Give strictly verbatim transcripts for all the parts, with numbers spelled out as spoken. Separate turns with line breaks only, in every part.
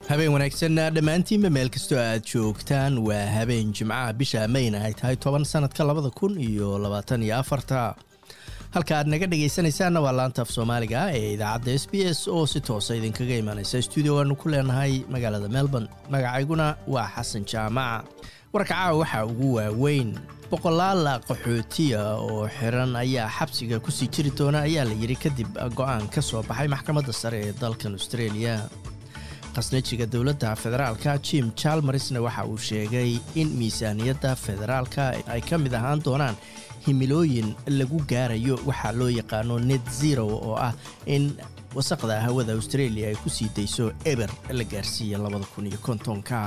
habeen wanaagsan dhammaantiinba meel kastoo aad joogtaan waa habeen jimcaha bisha Mayna ay tahay toban sanadka labada kun iyo labaatan iyo afarta halka aad naga dhageysanaysaana waa laanta af Soomaaliga ee idaacadda S B S oo si toos ah idinkaga imaanaysa studio-gaanu ku leenahay magaalada Melbourne. Magacayguna waa Xasan Jaamac. warkaca waxa ugu waaweyn boqolaal qaxootiga oo xiran ayaa xabsiga ku sii jiri doona ayaa la yiri kadib go'aan ka soo baxay maxkamadda sare ee dalkan Australia. qasnajiga dawladda federaalka Jim Chalmersna waxa uu sheegay in miisaaniyadda federaalka ay ka mid ahaan doonaan himilooyin lagu gaarayo waxa loo yaqaano net zero oo ah in wasaqda hawada Australia ay ku sii dayso eber la gaarsiiyo labada kun iyo konton-ka.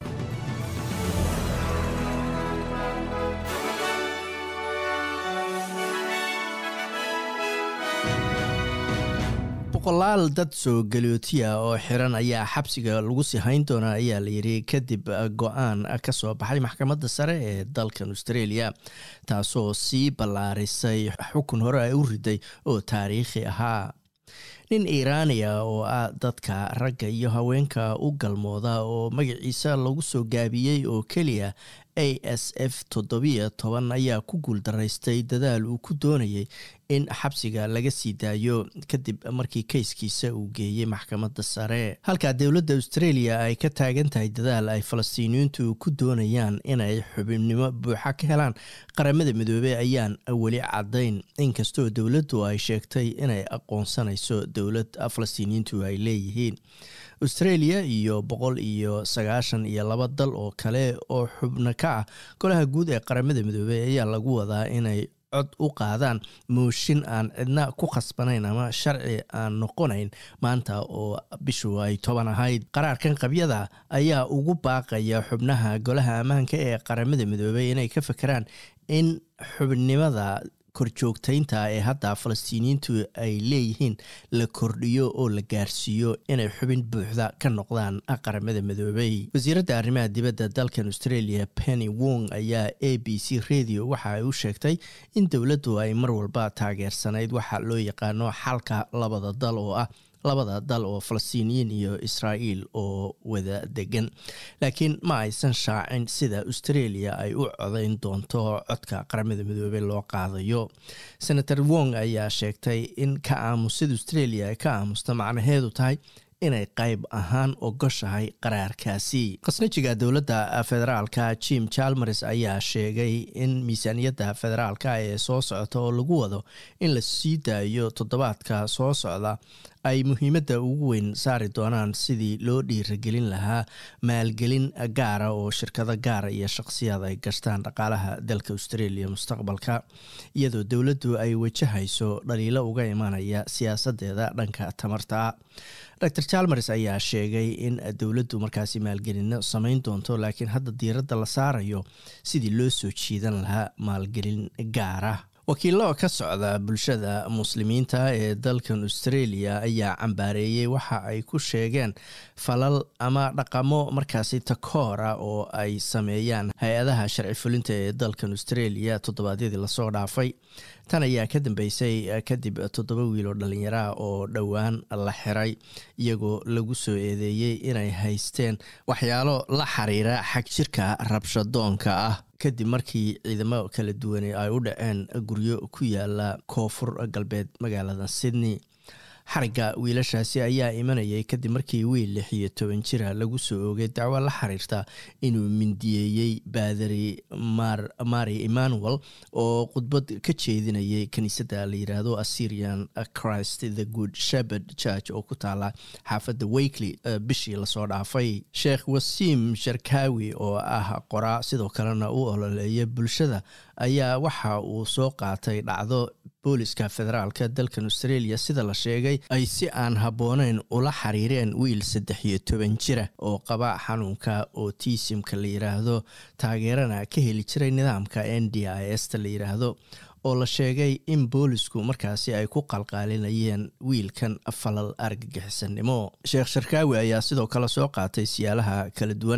boqolaal dad soo galootiya oo xiran ayaa xabsiga lagu sii hayn doona ayaa la yiri kadib go'aan ka soo baxay maxkamadda sare ee dalkan Australia taasoo sii ballaarisay xukun hore ay u riday oo taariikhi ahaa. nin Iiraaniya oo ah dadka ragga iyo haweenka u galmooda oo magaciisa lagu soo gaabiyay oo kaliya A S F toddoba iyo toban ayaa ku guuldaraystay dadaal uu ku doonayay in xabsiga laga sii daayo kadib markii kayskiisa uu geeyay maxkamadda sare. halka dawladda Australia ay ka taagan tahay dadaal ay Falastiiniyiintu ku doonayaan inay xubinimo buuxa ka helaan qaramada midoobay ayaan weli cadayn, inkastoo dawladdu ay sheegtay inay aqoonsanayso dawlad Falastiiniyiintu ay leeyihiin. Australia iyo boqol iyo sagaashan iyo laba dal oo kale oo xubno ka ah golaha guud ee qaramada midoobay ayaa lagu wadaa inay cod u qaadaan mooshin aan cidna ku khasbanayn ama sharci aan noqonayn maanta oo bishu ay toban ahayd. qaraarkan qabyada ayaa ugu baaqaya xubnaha golaha ammaanka ee qaramada midoobay inay ka fakaraan in xubnimada korjoogtaynta ee hadda Falastiiniyiintu ay leeyihiin la kordhiyo oo la gaarsiiyo inay xubin buuxda ka noqdaan qaramada midoobay. wasiiradda arrimaha dibadda dalkan Australia Penny Wong ayaa A B C Radio waxa ay u sheegtay in dawladdu ay mar walba taageersanayd waxa loo yaqaano xalka labada dal oo ah labada dal oo Falastiiniyiin iyo Israa'iil oo wada degan, laakiin ma aysan shaacin sida Australia ay u codayn doonto codka qaramada midoobay loo qaadayo. Senator Wong ayaa sheegtay in ka aamusida Australia ay ka aamusta macnaheedu tahay inay qayb ahaan ogoshahay qaraarkaasi. qasnajiga dawladda federaalka Jim Chalmers ayaa sheegay in miisaaniyadda federaalka ee soo socota oo lagu wado in la sii daayo toddobaadka soo socda ay muhiimadda ugu weyn saari doonaan sidii loo dhiirigelin lahaa maalgelin gaara oo shirkado gaara iyo shakhsiyaad ay gashtaan dhaqaalaha dalka Australia mustaqbalka, iyadoo dawladdu ay wajahayso dhaliilo uga imanaya siyaasadeeda dhanka tamarta. Doctor Chalmers ayaa sheegay in dawladdu markaasi maalgelin samayn doonto, laakiin hadda diiradda la saarayo sidii loo soo jiidan lahaa maalgelin gaara. wakiilo ka socda bulshada muslimiinta ee dalkan Australia ayaa cambaareeyay waxa ay ku sheegeen falal ama dhaqamo markaasi takoora oo ay sameeyaan hay'adaha sharci fulinta ee dalkan Australia toddobaadyadii la soo dhaafay. tan ayaa ka dambeysay kadib toddoba wiil oo dhalinyaro ah oo dhowaan la xiray iyagoo lagu soo eedeeyay inay haysteen waxyaalo la xiriira xag jirka rabshadoonka ah kadib markii ciidamo kala duwan ay u dhaceen guryo ku yaala koonfur galbeed magaalada Sydney. xariga wiilashaasi ayaa imanayay kadib markii wiil lix iyo toban jir ah lagu soo oogay dacwo la xiriirta inuu mindiyeeyay baadari Mar Mary Emmanuel oo khudbad ka jeedinayay kaniisadda la yiraahdo Assyrian Christ the Good Shepherd Church oo ku taala xaafadda Wakely bishii la soo dhaafay. Sheikh Wasim Sharkawi oo ah qoraa sidoo kalena u ololeeya bulshada ayaa waxa uu soo qaatay dhacdo booliska federaalka dalkan Australia sida la sheegay ay si aan habboonayn ula xiriireen wiil saddex iyo toban jir ah oo qaba xanuunka autism-ka la yiraahdo taageerana ka heli jiray nidaamka N D I S ta la yiraahdo oo la sheegay in boolisku markaasi ay ku qalqaalinayeen wiilkan falal argagixisanimo. Sheikh Sharkawi ayaa sidoo kale soo qaatay siyaalaha kala duwan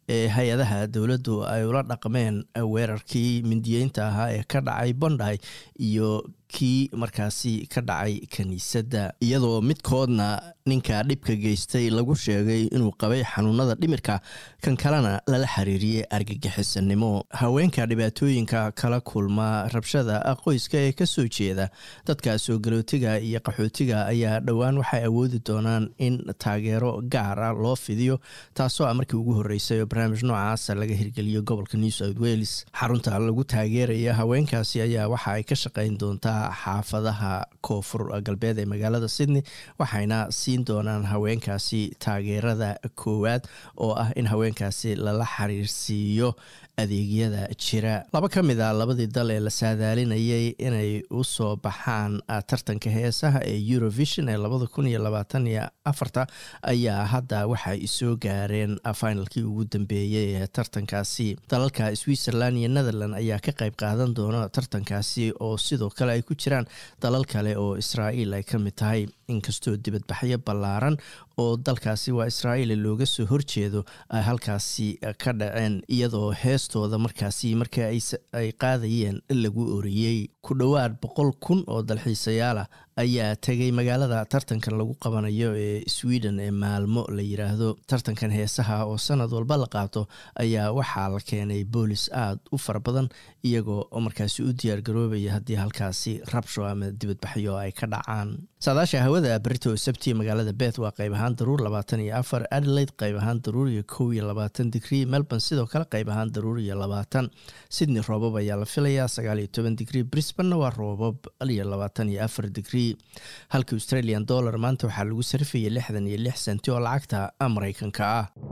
ee hay-adaha dowladdu ay ula dhaqmeen weerarkii mindiyeynta ahaa ee ka dhacay Bondi iyo kii markaasi ka dhacay kaniisadda, iyadoo midkoodna ninka dhibka geystay lagu sheegay inuu qabay xanuunada dhimirka, kan kalena lala xiriiriyey argagixisanimo. haweenka dhibaatooyinka kala kulma rabshada qoyska ee kasoo jeeda dadka soo galootiga iyo qaxootiga ayaa dhowaan waxay awoodi doonaan in taageero gaar ah loo fidiyo, taasoo ah markii ugu horreysay oo barnaamij noocaasa laga hirgeliyo gobolka New South Wales. xarunta lagu taageeraya haweenkaasi ayaa waxa ay ka shaqayn doontaa xaafadaha koonfur galbeed ee magaalada Sydney, waxayna siin doonaan haweenkaasi taageerada koowaad oo ah in haweenkaasi lala xiriirsiiyo adeegyada jira. laba ka mid ah labadii dal ee la saadaalinayay inay u soo baxaan tartanka heesaha ee Eurovision ee labada kun iyo labaatan iyo afar ayaa hadda waxay soo gaareen finalkii ugu dambeeyay ee tartankaasi. dalalka Switzerland iyo Netherlands ayaa ka qayb qaadan doona tartankaasi, oo sidoo kale ay ku jiraan dalal kale oo Israa'iil ay ka mid tahay. inkastoo dibadbaxyo ballaaran oo dalkaasi waa Israa'iil looga soo horjeedo ay halkaasi ka dhaceen, iyadoo heestooda markaasi markii ay ay qaadayeen lagu oriyey. ku dhowaad boqol kun oo dalxiisayaal ah ayaa tagay magaalada tartankan lagu qabanayo ee Sweden ee maalmo la yiraahdo. tartankan heesaha oo sanad walba la qaato ayaa waxaa la keenay boolis aad u fara badan, iyagoo markaasi u diyaar garoobaya haddii halkaasi rabsho ama dibadbaxyo ay ka dhacaan. saadaasha hawada berito sabti magaalada Perth waa qayb ahaan daruur labaatan iyo afar, Adelaide qayb ahaan daruur iyo kow iyo labaatan digrii, Melbourne sidoo kale qayb ahaan daruur iyo labaatan, Sydney roobab ayaa la filayaa sagaal iyo toban digrii, Brisbane waa roobab iyo labaatan iyo afar digrii. halka Australian dollar maanta waxaa lagu sarfiyay lixdan iyo lix senti oo lacagta Mareykanka ah.